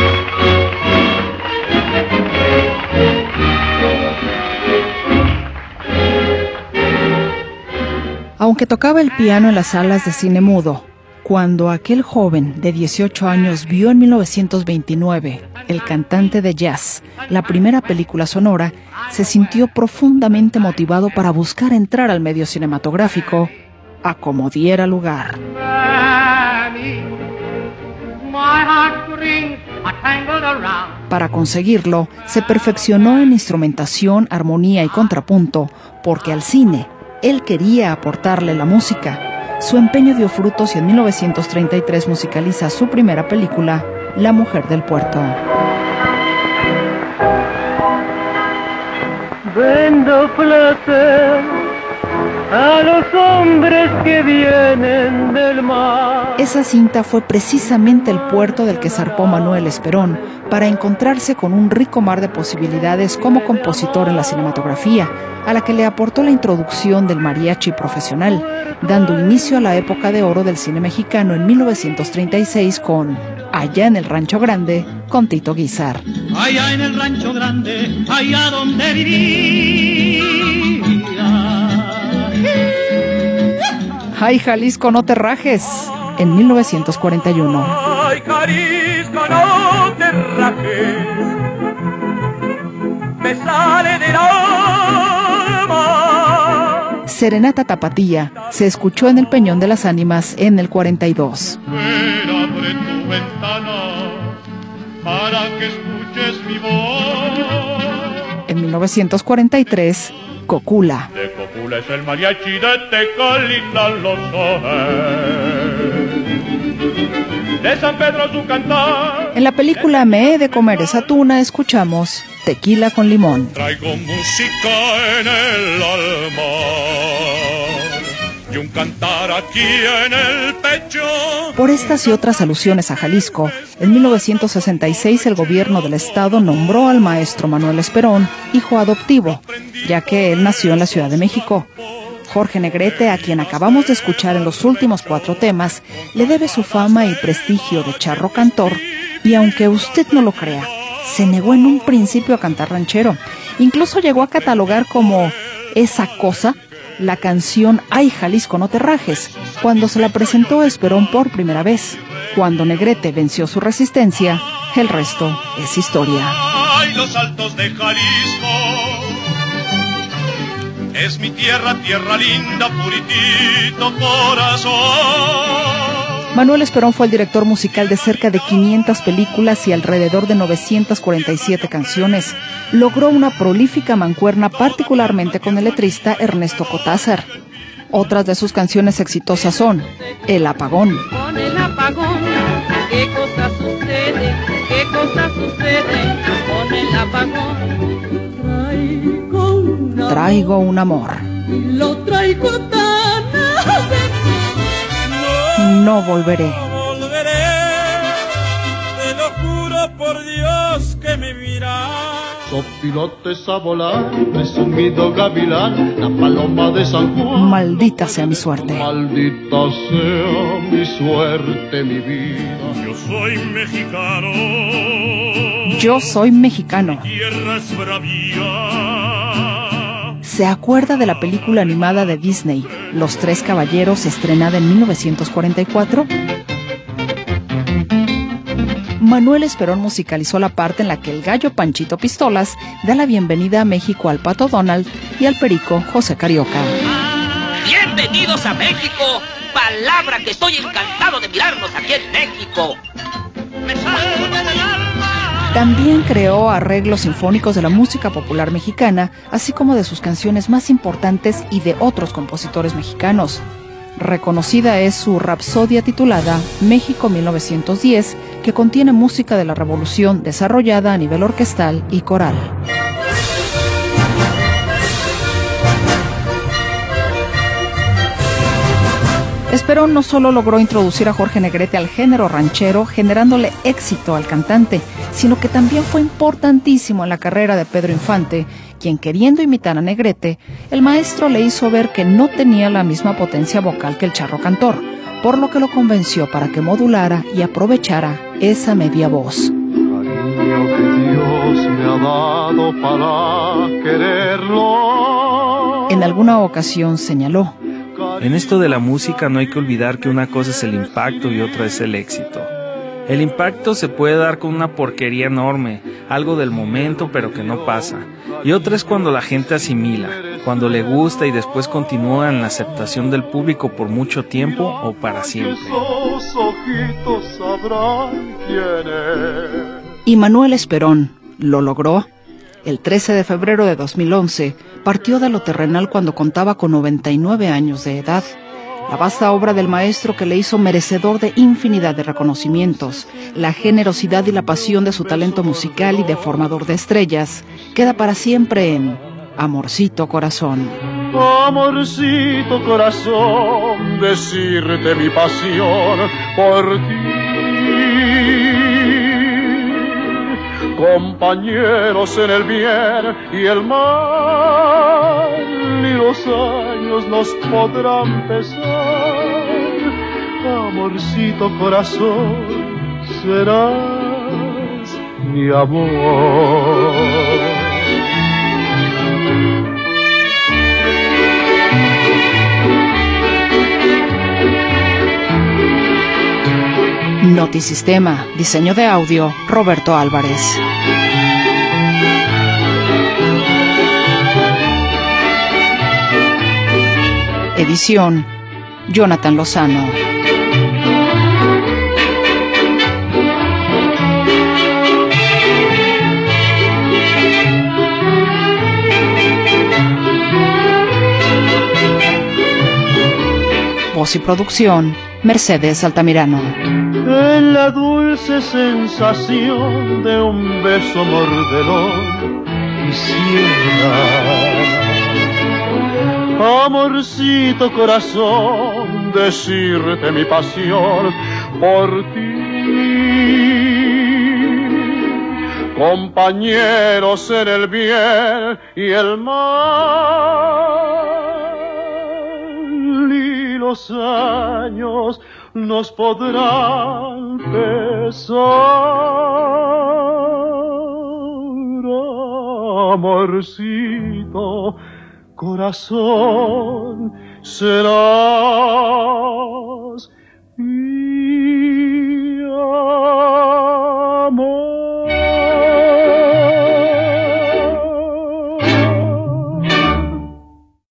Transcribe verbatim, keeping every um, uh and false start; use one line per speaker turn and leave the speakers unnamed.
Aunque tocaba el piano en las salas de cine mudo, cuando aquel joven de dieciocho años vio en mil novecientos veintinueve El cantante de jazz, la primera película sonora, se sintió profundamente motivado para buscar entrar al medio cinematográfico a como diera lugar. Para conseguirlo, se perfeccionó en instrumentación, armonía y contrapunto, porque al cine él quería aportarle la música. Su empeño dio frutos y en mil novecientos treinta y tres musicaliza su primera película, La mujer del puerto.
Vendo placer a los hombres que vienen del mar.
Esa cinta fue precisamente el puerto del que zarpó Manuel Esperón para encontrarse con un rico mar de posibilidades como compositor en la cinematografía, a la que le aportó la introducción del mariachi profesional, dando inicio a la época de oro del cine mexicano en mil novecientos treinta y seis con Allá en el Rancho Grande, con Tito Guízar.
Allá en el Rancho Grande, allá donde vivía.
Ay, Jalisco, no te rajes, en mil novecientos cuarenta y uno.
Ay, Jalisco, no te rajes, me sale del alma.
Serenata Tapatía se escuchó en el Peñón de las Ánimas en el cuarenta y dos.
Ven, abre tu ventana para que escuches mi voz.
En mil novecientos cuarenta y tres, Cocula.
De Cocula es el mariachi de Tecalita los sones. De San Pedro su cantar.
En la película Me he de comer esa tuna escuchamos Tequila con limón.
Traigo música en el alma y un cantar aquí en el pecho.
Por estas y otras alusiones a Jalisco, en mil novecientos sesenta y seis el gobierno del estado nombró al maestro Manuel Esperón hijo adoptivo, ya que él nació en la Ciudad de México. Jorge Negrete, a quien acabamos de escuchar en los últimos cuatro temas, le debe su fama y prestigio de charro cantor, y aunque usted no lo crea, se negó en un principio a cantar ranchero. Incluso llegó a catalogar como esa cosa la canción Ay, Jalisco, no te rajes, cuando se la presentó a Esperón por primera vez. Cuando Negrete venció su resistencia, el resto es historia.
Ay, los altos de Jalisco, es mi tierra, tierra linda, puritito corazón.
Manuel Esperón fue el director musical de cerca de quinientas películas y alrededor de novecientas cuarenta y siete canciones. Logró una prolífica mancuerna particularmente con el letrista Ernesto Cortázar. Otras de sus canciones exitosas son El Apagón.
Con el apagón, ¿qué cosa sucede? ¿Qué cosa sucede con el apagón? Traigo un amor.
Traigo un amor.
Y lo traigo tan adentro.
No volveré.
No volveré, te lo juro por Dios que me miras.
Sopilotes a volar, presumido gavilán, la paloma de San Juan.
Maldita sea mi suerte.
Maldita sea mi suerte, mi vida.
Yo soy mexicano.
Yo soy mexicano.
Mi tierra es bravía.
¿Se acuerda de la película animada de Disney, Los Tres Caballeros, estrenada en mil novecientos cuarenta y cuatro? Manuel Esperón musicalizó la parte en la que el gallo Panchito Pistolas da la bienvenida a México al Pato Donald y al perico José Carioca.
Bienvenidos a México, palabra que estoy encantado de mirarnos aquí en México.
Me sale del alma.
También creó arreglos sinfónicos de la música popular mexicana, así como de sus canciones más importantes y de otros compositores mexicanos. Reconocida es su rapsodia titulada México mil novecientos diez, que contiene música de la Revolución desarrollada a nivel orquestal y coral. Esperón no solo logró introducir a Jorge Negrete al género ranchero, generándole éxito al cantante, sino que también fue importantísimo en la carrera de Pedro Infante, quien, queriendo imitar a Negrete, el maestro le hizo ver que no tenía la misma potencia vocal que el charro cantor, por lo que lo convenció para que modulara y aprovechara esa media voz.
lo que Dios me ha dado para quererlo.
En alguna ocasión señaló:
en esto de la música no hay que olvidar que una cosa es el impacto y otra es el éxito. El impacto se puede dar con una porquería enorme, algo del momento pero que no pasa. Y otra es cuando la gente asimila, cuando le gusta y después continúa en la aceptación del público por mucho tiempo o para siempre.
Y Manuel Esperón lo logró. El trece de febrero de dos mil once partió de lo terrenal cuando contaba con noventa y nueve años de edad. La vasta obra del maestro, que le hizo merecedor de infinidad de reconocimientos, la generosidad y la pasión de su talento musical y de formador de estrellas, queda para siempre en Amorcito Corazón.
Amorcito corazón, decirte mi pasión por ti. Compañeros en el bien y el mal, y los años nos podrán pesar. Amorcito corazón, serás mi amor.
Notisistema, diseño de audio, Roberto Álvarez. Edición, Jonathan Lozano. Voz y producción, Mercedes Altamirano.
En la dulce sensación de un beso mordelón quisiera, amorcito corazón, decirte mi pasión por ti. Compañeros en el bien y el mal, y los años nos podrán pesar. Amorcito corazón, será